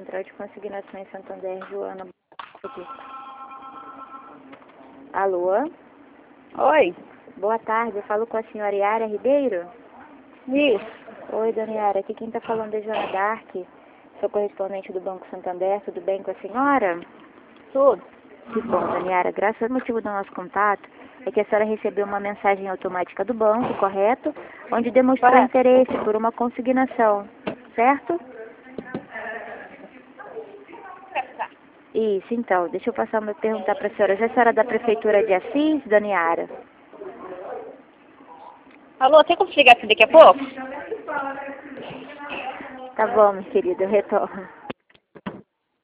Central de Consignações Santander, Joana. Alô? Oi. Boa tarde, eu falo com a senhora Yara Ribeiro? Isso. Oi, dona Yara, aqui quem está falando é Joana Dark, sou correspondente do Banco Santander, tudo bem com a senhora? Tudo. Que bom, dona Yara, graças ao motivo do nosso contato, é que a senhora recebeu uma mensagem automática do banco, correto? Onde demonstrou Correto. interesse por uma consignação, certo? Isso, então, deixa eu passar uma pergunta para a senhora. Já a senhora é da Prefeitura de Assis, dona Yara? Alô, tem como te ligar aqui daqui a pouco? Tá bom, minha querida, eu retorno.